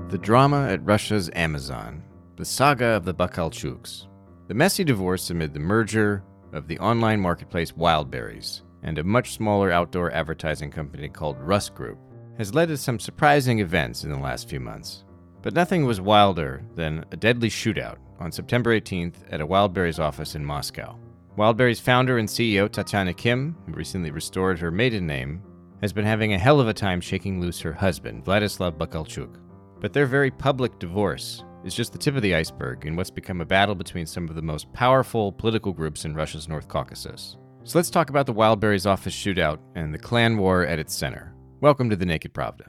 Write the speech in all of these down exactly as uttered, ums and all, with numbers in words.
The drama at Russia's Amazon, the saga of the Bakalchuks, the messy divorce amid the merger of the online marketplace Wildberries and a much smaller outdoor advertising company called Rust Group, has led to some surprising events in the last few months. But nothing was wilder than a deadly shootout on September eighteenth at a Wildberries office in Moscow. Wildberries founder and C E O Tatiana Kim, who recently restored her maiden name, has been having a hell of a time shaking loose her husband, Vladislav Bakalchuk. But their very public divorce is just the tip of the iceberg in what's become a battle between some of the most powerful political groups in Russia's North Caucasus. So let's talk about the Wildberries office shootout and the clan war at its center. Welcome to the Naked Pravda.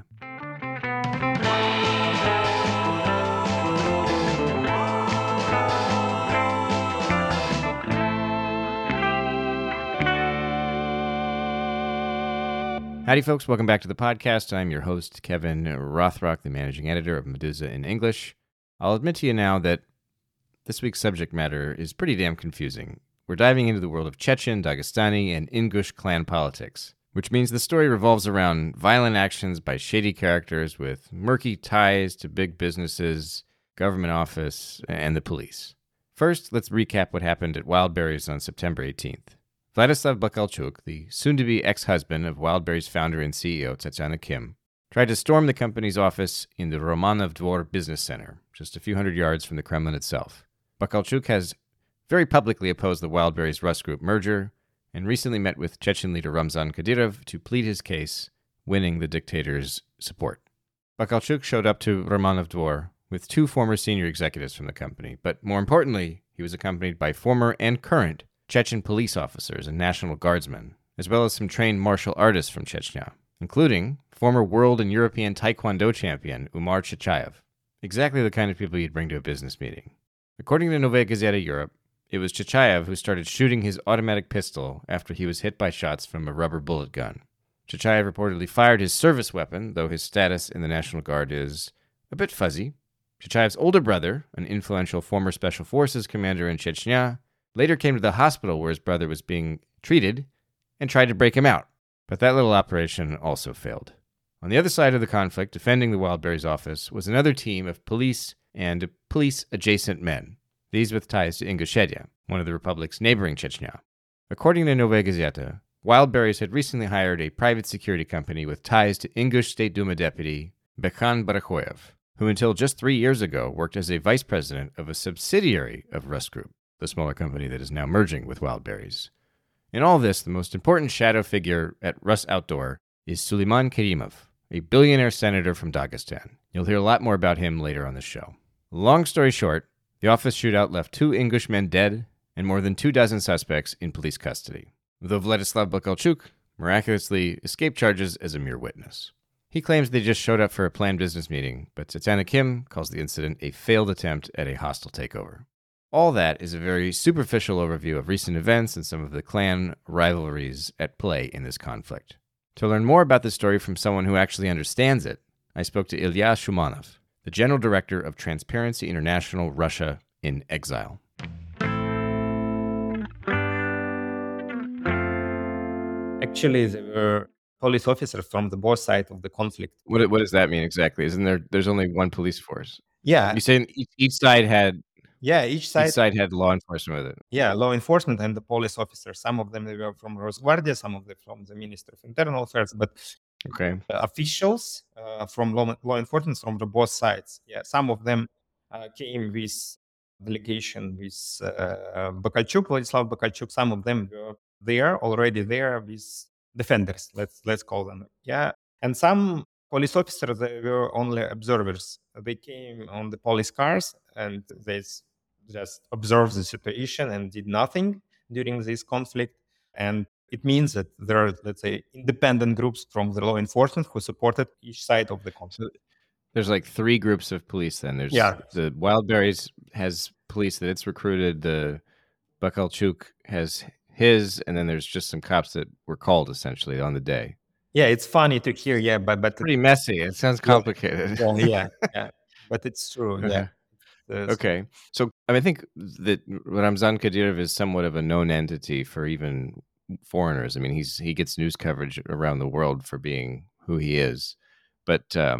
Howdy, folks. Welcome back to the podcast. I'm your host, Kevin Rothrock, the managing editor of Meduza in English. I'll admit to you now that this week's subject matter is pretty damn confusing. We're diving into the world of Chechen, Dagestani, and Ingush clan politics, which means the story revolves around violent actions by shady characters with murky ties to big businesses, government office, and the police. First, let's recap what happened at Wildberries on September eighteenth. Vladislav Bakalchuk, the soon-to-be ex-husband of Wildberries founder and C E O Tatiana Kim, tried to storm the company's office in the Romanov Dvor Business Center, just a few hundred yards from the Kremlin itself. Bakalchuk has very publicly opposed the Wildberries Rust Group merger and recently met with Chechen leader Ramzan Kadyrov to plead his case, winning the dictator's support. Bakalchuk showed up to Romanov Dvor with two former senior executives from the company, but more importantly, he was accompanied by former and current Chechen police officers and National Guardsmen, as well as some trained martial artists from Chechnya, including former world and European Taekwondo champion Umar Chachayev. Exactly the kind of people you'd bring to a business meeting. According to Novaya Gazeta Europe, it was Chachayev who started shooting his automatic pistol after he was hit by shots from a rubber bullet gun. Chachayev reportedly fired his service weapon, though his status in the National Guard is a bit fuzzy. Chachayev's older brother, an influential former Special Forces commander in Chechnya, later came to the hospital where his brother was being treated and tried to break him out. But that little operation also failed. On the other side of the conflict, defending the Wildberries office, was another team of police and police-adjacent men, these with ties to Ingushetia, one of the republic's neighboring Chechnya. According to Novaya Gazeta, Wildberries had recently hired a private security company with ties to Ingush State Duma deputy Bekhan Barakhoyev, who until just three years ago worked as a vice president of a subsidiary of Rust Group, the smaller company that is now merging with Wildberries. In all this, the most important shadow figure at Rust Outdoor is Suleiman Kerimov, a billionaire senator from Dagestan. You'll hear a lot more about him later on the show. Long story short, the office shootout left two Ingush men dead and more than two dozen suspects in police custody, though Vladislav Bakalchuk miraculously escaped charges as a mere witness. He claims they just showed up for a planned business meeting, but Tatiana Kim calls the incident a failed attempt at a hostile takeover. All that is a very superficial overview of recent events and some of the clan rivalries at play in this conflict. To learn more about this story from someone who actually understands it, I spoke to Ilya Shumanov, the General Director of Transparency International Russia in Exile. Actually, there were police officers from the both sides of the conflict. What, what does that mean exactly? Isn't there, there's only one police force? Yeah. You saying each, each side had Yeah, each side, each side had law enforcement with it. Yeah, law enforcement and the police officers. Some of them they were from Rosgvardia, some of them from the Ministry of Internal Affairs, but okay, uh, officials uh, from law, law enforcement from the both sides. Yeah, some of them uh, came with delegation with uh, Bakalchuk, Vladislav Bakalchuk. Some of them were there already there with defenders. Let's let's call them. Yeah, and some police officers they were only observers. They came on the police cars and they just observed the situation and did nothing during this conflict. And it means that there are, let's say, independent groups from the law enforcement who supported each side of the conflict. So there's like three groups of police then. There's yeah. The Wildberries has police that it's recruited. The Bakalchuk has his, and then there's just some cops that were called essentially on the day. Yeah, it's funny to hear, yeah, but... but pretty messy. It sounds complicated. Well, yeah, yeah, but it's true, yeah. Uh, okay. So I, mean, I think that Ramzan Kadyrov is somewhat of a known entity for even foreigners. I mean, he's he gets news coverage around the world for being who he is. But um,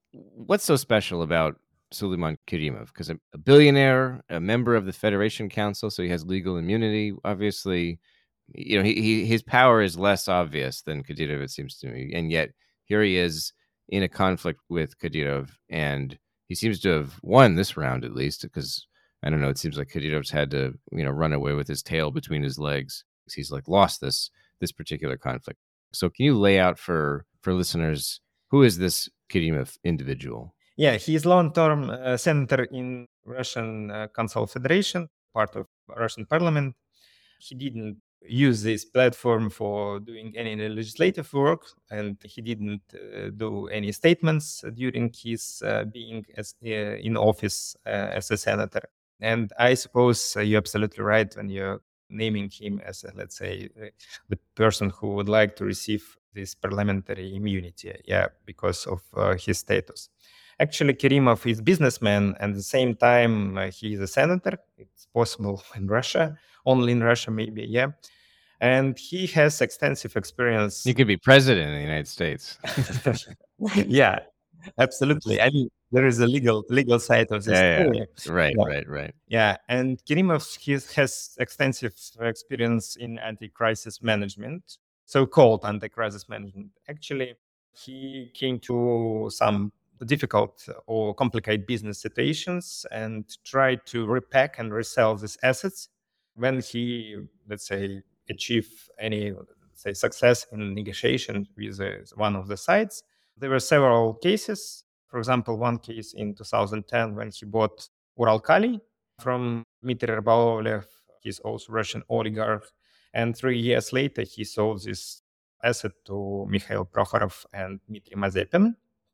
what's so special about Suleiman Kerimov? Because a, a billionaire, a member of the Federation Council, so he has legal immunity. Obviously, you know, he, he his power is less obvious than Kadyrov, it seems to me, and yet here he is in a conflict with Kadyrov, and he seems to have won this round at least. Because I don't know, it seems like Kadyrov's had to, you know, run away with his tail between his legs. He's like lost this this particular conflict. So, can you lay out for for listeners who is this Kerimov individual? Yeah, he is long-term uh, senator in Russian uh, Council Federation, part of Russian Parliament. He didn't use this platform for doing any legislative work, and he didn't uh, do any statements during his uh, being as, uh, in office uh, as a senator. And I suppose uh, you're absolutely right when you're naming him as, a, let's say, uh, the person who would like to receive this parliamentary immunity, yeah, because of uh, his status. Actually, Kerimov is businessman, and at the same time, uh, he is a senator. It's possible in Russia, only in Russia, maybe, yeah. And he has extensive experience. You could be president of the United States. Yeah, absolutely. I mean, there is a legal legal side of this Yeah, story. yeah. Right, Yeah. right, right. Yeah, and Kerimov he has extensive experience in anti-crisis management, so-called anti-crisis management. Actually, he came to some difficult or complicated business situations and tried to repack and resell these assets. When he, let's say, achieved any, let's say, success in negotiation with uh, one of the sides, there were several cases. For example, one case in two thousand ten when he bought Uralkali from Dmitry Rybolovlev. He's also Russian oligarch. And three years later, he sold this asset to Mikhail Prokhorov and Dmitry Mazepin.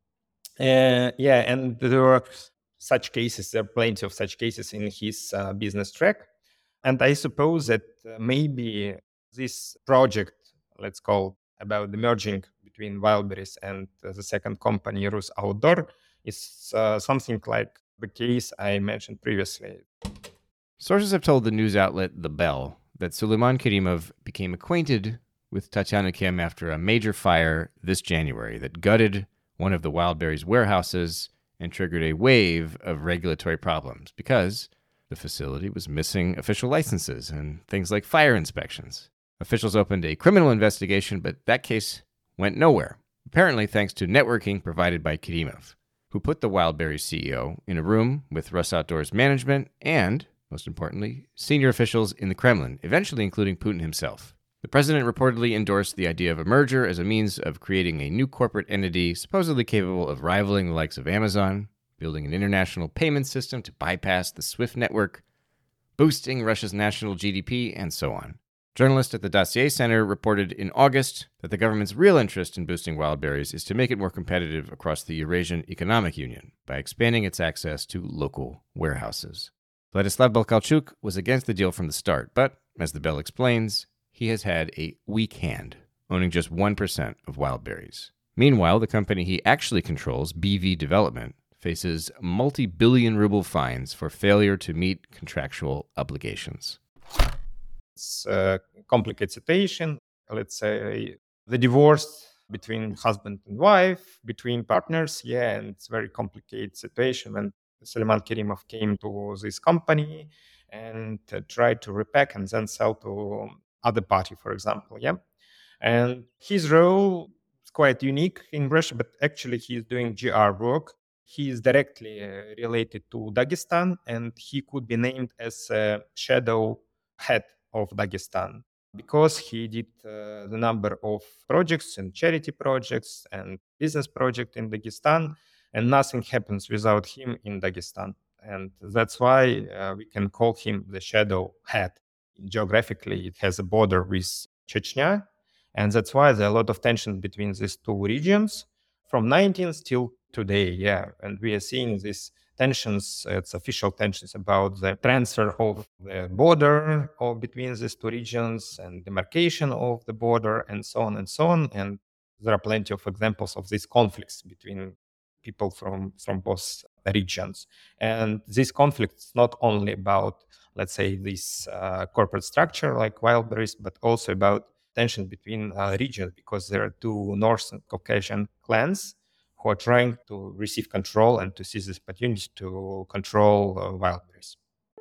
Uh, yeah, and there were such cases, there are plenty of such cases in his uh, business track. And I suppose that uh, maybe this project, let's call about the merging between Wildberries and uh, the second company, Rus Outdoor, is uh, something like the case I mentioned previously. Sources have told the news outlet The Bell that Suleiman Kerimov became acquainted with Tatiana Kim after a major fire this January that gutted one of the Wildberries warehouses and triggered a wave of regulatory problems because the facility was missing official licenses and things like fire inspections. Officials opened a criminal investigation, but that case went nowhere, apparently thanks to networking provided by Kerimov, who put the Wildberries C E O in a room with Rus Outdoors management and, most importantly, senior officials in the Kremlin, eventually including Putin himself. The president reportedly endorsed the idea of a merger as a means of creating a new corporate entity supposedly capable of rivaling the likes of Amazon, building an international payment system to bypass the SWIFT network, boosting Russia's national G D P, and so on. Journalists at the Dossier Center reported in August that the government's real interest in boosting Wildberries is to make it more competitive across the Eurasian Economic Union by expanding its access to local warehouses. Vladislav Balkalchuk was against the deal from the start, but, as the Bell explains, he has had a weak hand, owning just one percent of Wildberries. Meanwhile, the company he actually controls, B V Development, faces multi-billion ruble fines for failure to meet contractual obligations. It's a complicated situation. Let's say the divorce between husband and wife, between partners. Yeah, and it's a very complicated situation when Suleiman Kerimov came to this company and uh, tried to repack and then sell to other party, for example. Yeah. And his role is quite unique in Russia, but actually he is doing G R work. He is directly uh, related to Dagestan, and he could be named as a shadow head of Dagestan because he did uh, the number of projects and charity projects and business projects in Dagestan, and nothing happens without him in Dagestan. And that's why uh, we can call him the shadow head. Geographically, it has a border with Chechnya, and that's why there are a lot of tension between these two regions from nineteenth till today. Yeah, and we are seeing these tensions, it's official tensions about the transfer of the border or between these two regions and demarcation of the border and so on and so on. And there are plenty of examples of these conflicts between people from, from both regions. And this conflict is not only about, let's say, this uh, corporate structure like Wildberries, but also about tension between uh, regions because there are two North Caucasian clans who are trying to receive control and to seize this opportunity to control uh, Wildberries.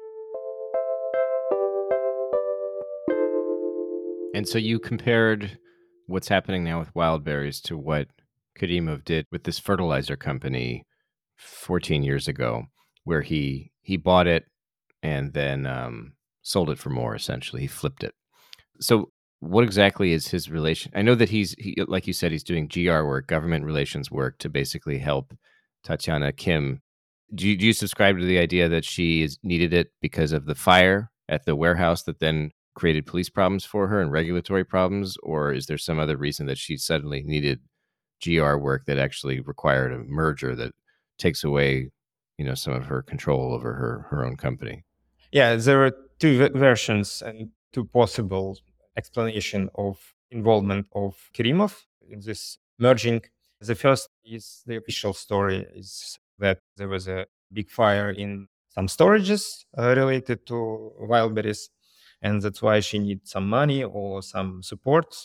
And so you compared what's happening now with Wildberries to what Kerimov did with this fertilizer company fourteen years ago, where he he bought it and then um, sold it for more. Essentially, he flipped it. So, what exactly is his relation? I know that he's he, like you said, he's doing G R work, government relations work, to basically help Tatiana Kim. Do you, do you subscribe to the idea that she is, needed it because of the fire at the warehouse that then created police problems for her and regulatory problems, or is there some other reason that she suddenly needed G R work that actually required a merger that takes away, you know, some of her control over her her own company? Yeah, there are two v- versions and two possible explanation of involvement of Kerimov in this merging. The first is the official story is that there was a big fire in some storages uh, related to Wildberries, and that's why she needs some money or some support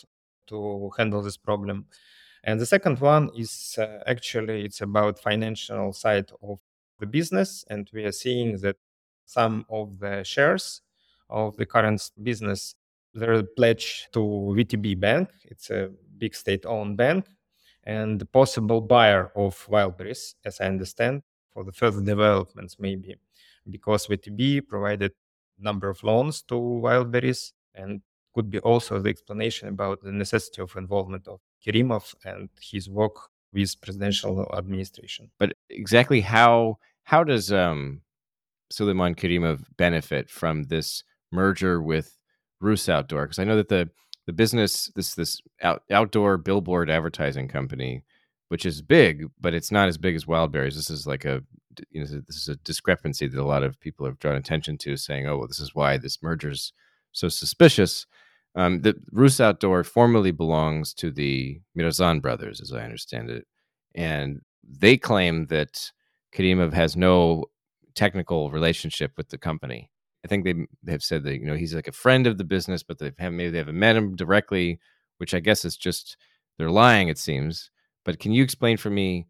to handle this problem. And the second one is uh, actually it's about financial side of the business, and we are seeing that some of the shares of the current business they're pledged to V T B Bank. It's a big state-owned bank, and the possible buyer of Wildberries, as I understand, for the further developments maybe, because V T B provided number of loans to Wildberries, and could be also the explanation about the necessity of involvement of Kerimov and his work with presidential administration. But exactly how how does um, Suleiman Kerimov benefit from this merger with Rus Outdoor? Because I know that the the business, this this out, outdoor billboard advertising company, which is big, but it's not as big as Wildberries. This is like a you know this is a discrepancy that a lot of people have drawn attention to, saying, "Oh, well, this is why this merger's so suspicious." Um, the Rus Outdoor formerly belongs to the Mirzan brothers, as I understand it, and they claim that Kerimov has no technical relationship with the company. I think they they have said that you know he's like a friend of the business, but they have maybe they haven't met him directly, which I guess is just they're lying. It seems. But can you explain for me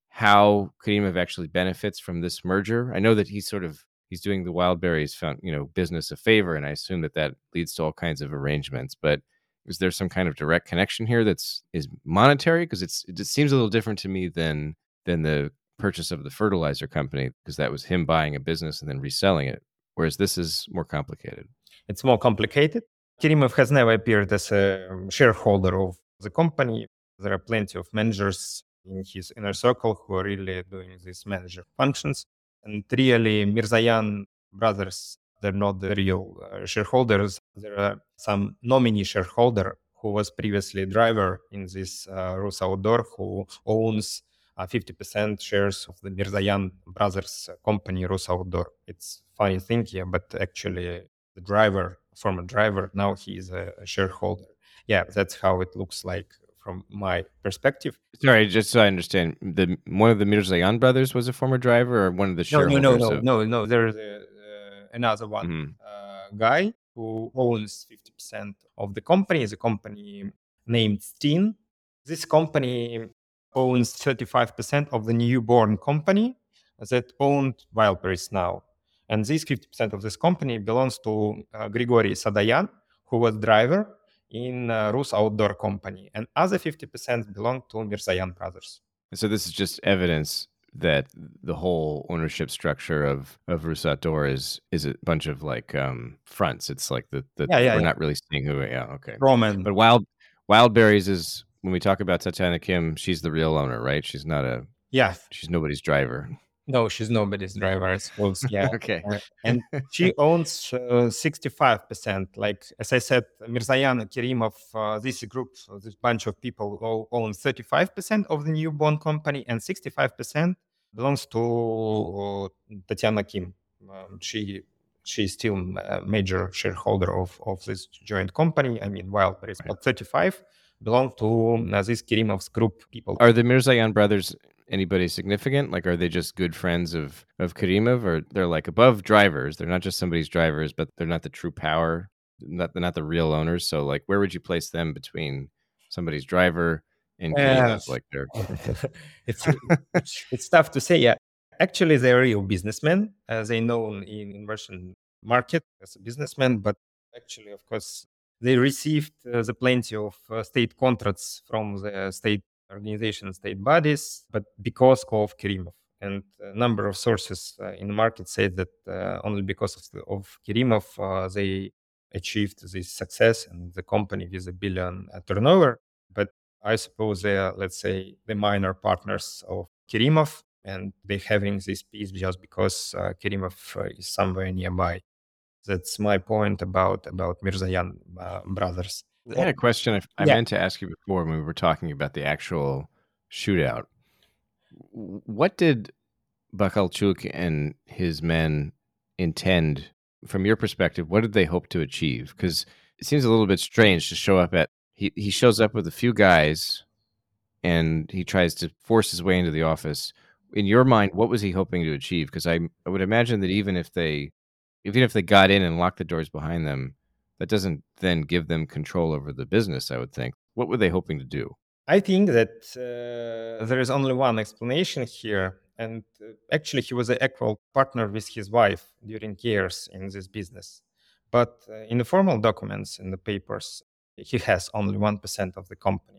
how Kerimov actually benefits from this merger? I know that he's sort of he's doing the Wildberries found you know business a favor, and I assume that that leads to all kinds of arrangements. But is there some kind of direct connection here that's is monetary? Because it's it just seems a little different to me than than the purchase of the fertilizer company, because that was him buying a business and then reselling it, whereas this is more complicated. It's more complicated. Kerimov has never appeared as a um, shareholder of the company. There are plenty of managers in his inner circle who are really doing these manager functions. And really, Mirzayan brothers, they're not the real uh, shareholders. There are some nominee shareholder who was previously a driver in this uh, Rus Outdoor, who owns uh, fifty percent shares of the Mirzayan brothers uh, company, Rus Outdoor. It's funny thing here, but actually the driver, former driver, now he is a, a shareholder. Yeah, that's how it looks like from my perspective. Sorry, just so I understand, the one of the Mirzayan brothers was a former driver, or one of the No, no, no, shareholders no, of? no, no. There's a, uh, another one Mhm. uh, guy who owns fifty percent of the company. It's a company named Steen. This company owns thirty-five percent of the newborn company that owned Wildberries now. And this fifty percent of this company belongs to uh, Grigory Sadayan, who was driver in uh, Rus Outdoor Company. And other fifty percent belong to Mirzayan brothers. So this is just evidence that the whole ownership structure of of Rus Outdoor is is a bunch of like um, fronts. It's like the the Yeah, yeah, we're yeah. not really seeing who. Yeah, okay. Roman. But Wild Wildberries is when we talk about Tatiana Kim, she's the real owner, right? She's not a Yeah. she's nobody's driver. No, she's nobody's driver, I suppose. Yeah. Okay. Uh, and she owns uh, sixty-five percent. Like, as I said, Mirzayan, Kerimov, uh, this group, uh, this bunch of people all own thirty-five percent of the newborn company, and sixty-five percent belongs to uh, Tatiana Kim. Um, she she's still a major shareholder of, of this joint company. I mean, Wildberries, Right. but thirty-five belong to uh, this Kerimov's group people. Are the Mirzayan brothers anybody significant? Like, are they just good friends of of Kerimov, or they're like above drivers? They're not just somebody's drivers, but they're not the true power. Not they're not the real owners. So, like, where would you place them between somebody's driver in Uh, Kerimov? Like they're it's, it's it's tough to say. Yeah, actually, they're real businessmen. Uh, they known in, in Russian market as a businessman, but actually, of course, they received uh, the plenty of uh, state contracts from the state organizations, state bodies, but because of Kerimov. And a number of sources uh, in the market say that uh, only because of, the, of Kerimov uh, they achieved this success and the company with a billion uh, turnover. But I suppose they are, let's say, the minor partners of Kerimov, and they're having this peace just because uh, Kerimov uh, is somewhere nearby. That's my point about about Mirzayan uh, brothers. I had a question I, I Yeah, meant to ask you before when we were talking about the actual shootout. W- What did Bakalchuk and his men intend, from your perspective? What did they hope to achieve? Because it seems a little bit strange to show up at, he, he shows up with a few guys and he tries to force his way into the office. In your mind, what was he hoping to achieve? Because I, I would imagine that even if they even if they got in and locked the doors behind them, that doesn't then give them control over the business, I would think. What were they hoping to do? I think that uh, there is only one explanation here. And uh, actually, he was an equal partner with his wife during years in this business. But uh, in the formal documents, in the papers, he has only one percent of the company.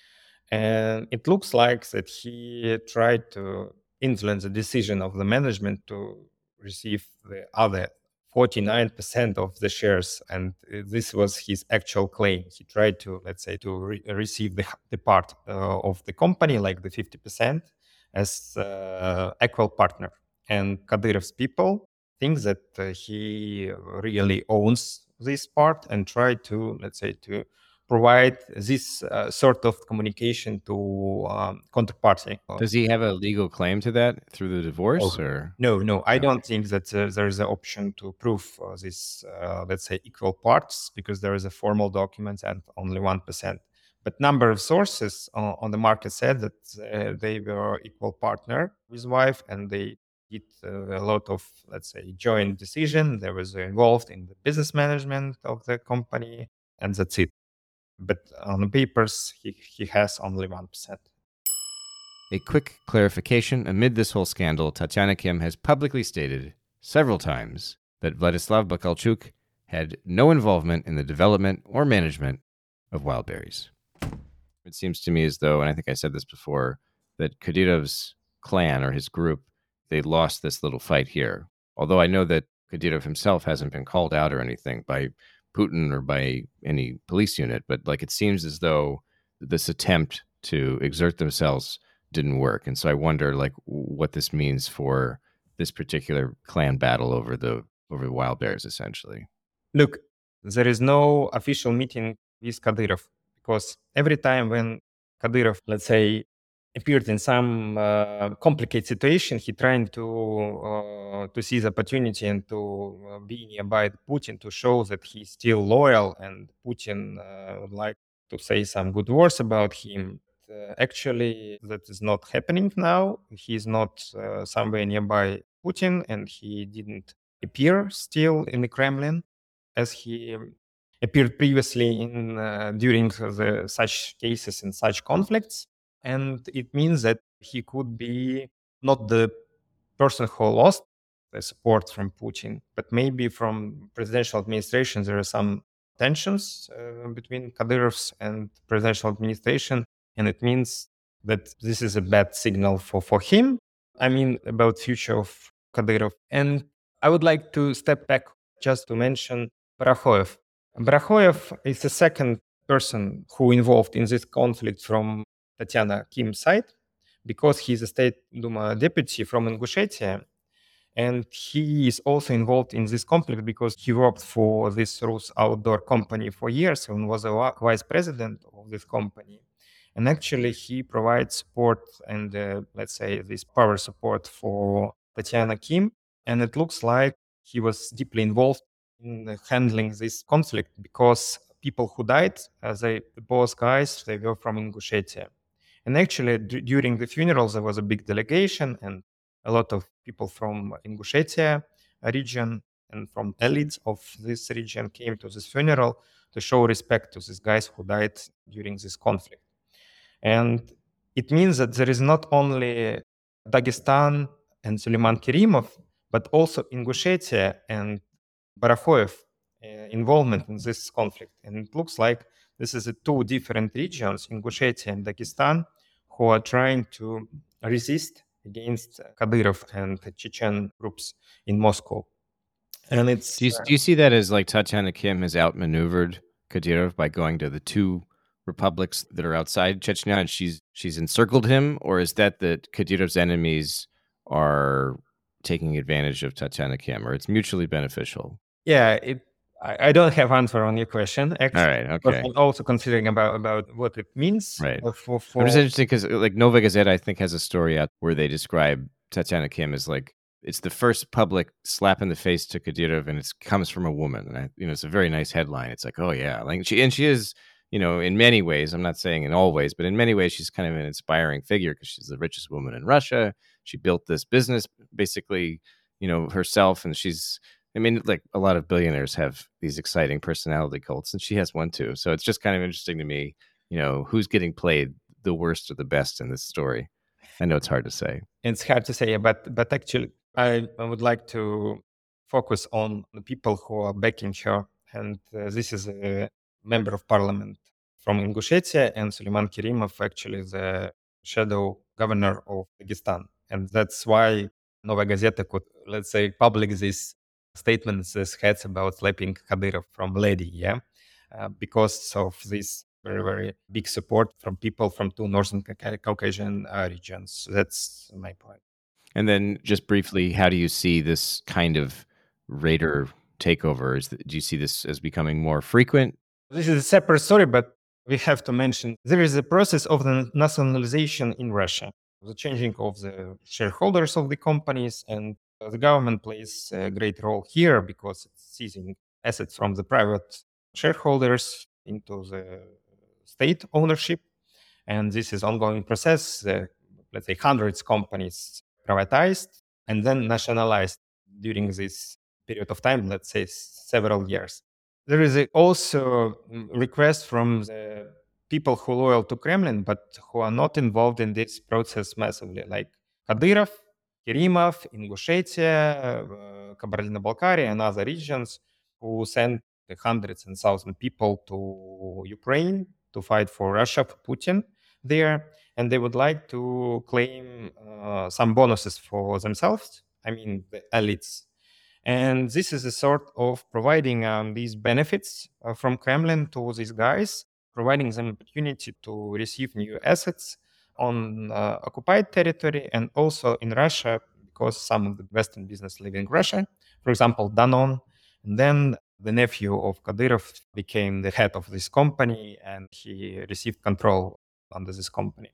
And it looks like that he tried to influence the decision of the management to receive the other forty-nine percent of the shares. And uh, this was his actual claim. He tried to, let's say, to re- receive the, the part uh, of the company, like the fifty percent, as uh, equal partner. And Kadyrov's people think that uh, he really owns this part and try to, let's say, to provide this uh, sort of communication to um, counterparty. Does he have a legal claim to that through the divorce Oh, or no, no, I no? don't think that uh, there is an option to prove uh, this, uh, let's say, equal parts because there is a formal document and only one percent. But number of sources on, on the market said that uh, they were equal partner with wife and they did uh, a lot of, let's say, joint decision. They was involved in the business management of the company, and that's it. But on the papers, he, he has only one percent. A quick clarification. Amid this whole scandal, Tatiana Kim has publicly stated several times that Vladislav Bakalchuk had no involvement in the development or management of Wild Berries. It seems to me as though, and I think I said this before, that Kadyrov's clan or his group, they lost this little fight here. Although I know that Kadyrov himself hasn't been called out or anything by Putin or by any police unit, but like it seems as though this attempt to exert themselves didn't work. And so I wonder like what this means for this particular clan battle over the over the wild bears essentially. Look, there is no official meeting with Kadyrov because every time when Kadyrov, let's say, appeared in some uh, complicated situation, he trying to uh, to seize opportunity and to uh, be nearby Putin to show that he's still loyal and Putin uh, would like to say some good words about him. Uh, actually, that is not happening now. He's not uh, somewhere nearby Putin, and he didn't appear still in the Kremlin as he um, appeared previously in uh, during the such cases in such conflicts. And it means that he could be not the person who lost the support from Putin, but maybe from presidential administration there are some tensions uh, between Kadyrov's and presidential administration, and it means that this is a bad signal for, for him. I mean, about future of Kadyrov. And I would like to step back just to mention Barakhoev. Barakhoev is the second person who involved in this conflict from Tatiana Kim's side because he's a State Duma deputy from Ingushetia. And he is also involved in this conflict because he worked for this Rus outdoor company for years and was a vice president of this company. And actually, he provides support and, uh, let's say, this power support for Tatiana Kim. And it looks like he was deeply involved in handling this conflict because people who died, as they, both guys, they were from Ingushetia. And actually, d- during the funerals, there was a big delegation and a lot of people from Ingushetia region and from elites of this region came to this funeral to show respect to these guys who died during this conflict. And it means that there is not only Dagestan and Suleiman Kerimov, but also Ingushetia and Barafoyev uh, involvement in this conflict. And it looks like this is a two different regions, Ingushetia and Dagestan, who are trying to resist against Kadyrov and Chechen groups in Moscow. And it's Do you, do you see that as like Tatiana Kim has outmaneuvered Kadyrov by going to the two republics that are outside Chechnya and she's she's encircled him? Or is that that Kadyrov's enemies are taking advantage of Tatiana Kim, or it's mutually beneficial? Yeah, it, I, I don't have answer on your question, actually. All right, But okay. I'm also considering about, about what it means. Right. uh, For, for, I'm just interested because like Nova Gazette, I think, has a story out where they describe Tatiana Kim as like it's the first public slap in the face to Kadyrov, and it comes from a woman. And I, you know, it's a very nice headline. It's like, oh yeah, like she and she is, you know, in many ways. I'm not saying in all ways, but in many ways, she's kind of an inspiring figure because she's the richest woman in Russia. She built this business basically, you know, herself, and she's. I mean, like a lot of billionaires have these exciting personality cults, and she has one too. So it's just kind of interesting to me, you know, who's getting played the worst or the best in this story. I know it's hard to say. It's hard to say, but but actually, I, I would like to focus on the people who are backing her. And uh, this is a member of parliament from Ingushetia, and Suleiman Kerimov, actually the shadow governor of Dagestan. And that's why Nova Gazeta could, let's say, public this statements, this heads about slapping Kadyrov from lady, yeah, uh, because of this very, very big support from people from two Northern Caucasian uh, regions. That's my point. And then just briefly, how do you see this kind of raider takeover? Is, do you see this as becoming more frequent? This is a separate story, but we have to mention there is a process of the nationalization in Russia, the changing of the shareholders of the companies, and the government plays a great role here because it's seizing assets from the private shareholders into the state ownership. And this is ongoing process. Uh, let's say hundreds companies privatized and then nationalized during this period of time, let's say several years. There is a also request from the people who are loyal to Kremlin, but who are not involved in this process massively, like Kadyrov, Kerimov, Ingushetia, uh, Kabardino-Balkaria, and other regions who sent the hundreds and thousands people to Ukraine to fight for Russia, for Putin there, and they would like to claim uh, some bonuses for themselves. I mean, the elites. And this is a sort of providing um, these benefits uh, from Kremlin to these guys, providing them opportunity to receive new assets on uh, occupied territory and also in Russia, because some of the Western business live in Russia. For example, Danone. And then the nephew of Kadyrov became the head of this company, and he received control under this company.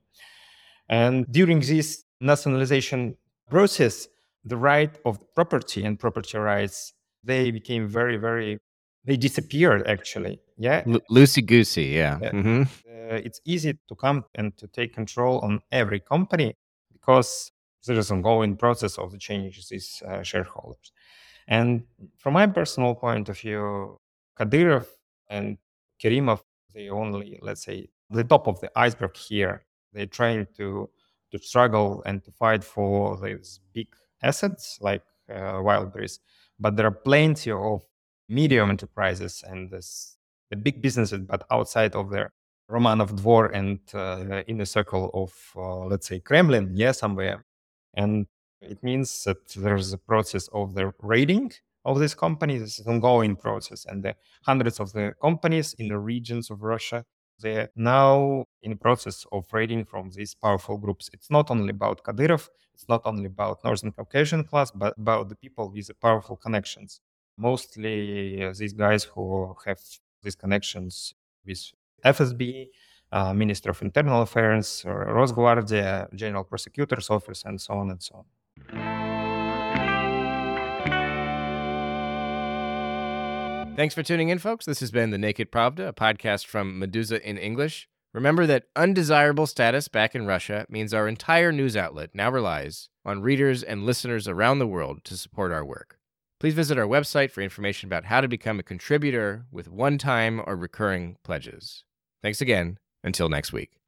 And during this nationalization process, the right of property and property rights, they became very, very, they disappeared actually. Yeah. L- loosey goosey, yeah. Yeah. Mm-hmm. Uh, it's easy to come and to take control on every company because there is an ongoing process of the change these uh, shareholders. And from my personal point of view, Kadyrov and Kerimov, they only, let's say, the top of the iceberg here. They're trying to to struggle and to fight for these big assets like uh, Wildberries, but there are plenty of medium enterprises and this, the big businesses, but outside of their Romanov Dvor and uh, inner circle of, uh, let's say, Kremlin, yeah, somewhere. And it means that there's a process of the raiding of these companies. It's an ongoing process. And the hundreds of the companies in the regions of Russia, they're now in the process of raiding from these powerful groups. It's not only about Kadyrov, it's not only about Northern Caucasian class, but about the people with the powerful connections. Mostly uh, these guys who have these connections with F S B, uh, Minister of Internal Affairs, or Rosguardia, General Prosecutor's Office, and so on and so on. Thanks for tuning in, folks. This has been The Naked Pravda, a podcast from Meduza in English. Remember that undesirable status back in Russia means our entire news outlet now relies on readers and listeners around the world to support our work. Please visit our website for information about how to become a contributor with one-time or recurring pledges. Thanks again. Until next week.